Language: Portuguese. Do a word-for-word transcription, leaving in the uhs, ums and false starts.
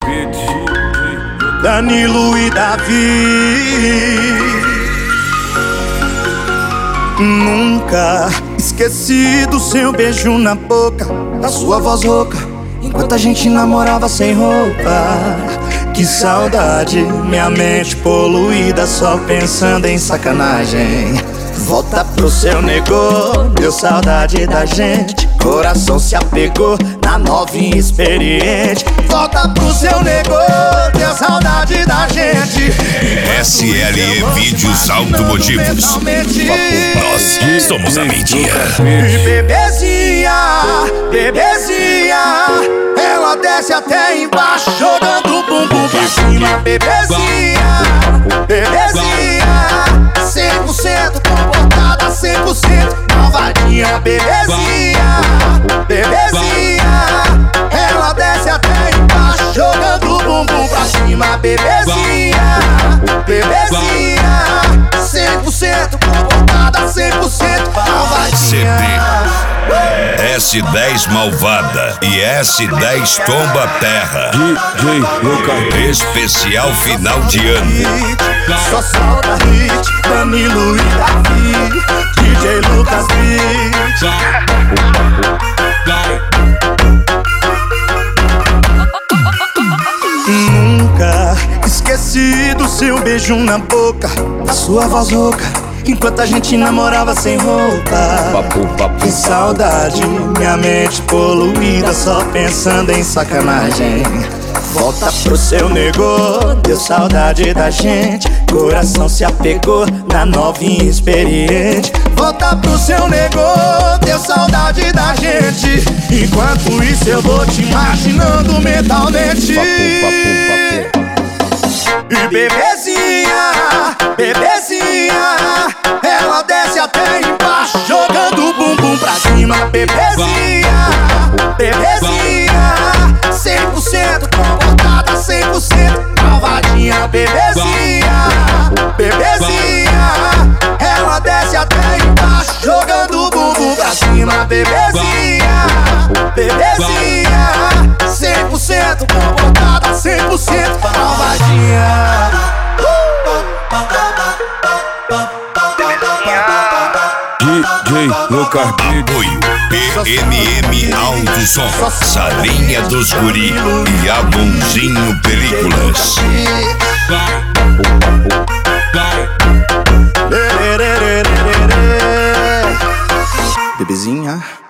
Danilo e Davi. Nunca esqueci do seu beijo na boca, da sua voz rouca, enquanto a gente namorava sem roupa. Que saudade, minha mente poluída, só pensando em sacanagem. Volta pro seu negô, deu saudade da gente. Coração se apegou na novinha experiente. Volta pro seu negô, deu saudade da gente. S L E Vídeos Automotivos. Nós somos a mídia. E bebezinha, bebezinha, ela desce até embaixo, jogando o bumbum pra cima. Bebezinha, bebezinha, cem por cento comportada, cem por cento malvadinha. Bebezinha, bebezinha, ela desce até embaixo, jogando o bumbum pra cima. Bebezinha, bebezinha, cem por cento comportada, cem por cento malvadinha. C D S dez Malvada e S dez Tomba Terra. D J Lucas. Especial final de ano. Só solta hit, Danilo e Davi. D J Lucas Beat. Nunca esqueci do seu beijo na boca, da sua voz rouca, enquanto a gente namorava sem roupa. Papo, papo, que saudade, minha mente poluída, só pensando em sacanagem. Volta pro seu negô, deu saudade da gente. Coração se apegou na novinha experiente. Volta pro seu negô, deu saudade da gente. Enquanto isso eu vou te imaginando mentalmente. Papo, papo, papo. E bebezinha, bebezinha, ela desce até embaixo, jogando o bumbum pra cima. Bebezinha, bebezinha, cem por cento comportada, cem por cento malvadinha. Bebezinha, bebezinha, ela desce até embaixo, jogando o bumbum pra cima. Bebezinha, bebezinha, cem por cento comportada, cem por cento malvadinha. D J Lucas. Apoio P M M Alto Som, Salinha dos Guri e Abonzinho Películas. Bebezinha.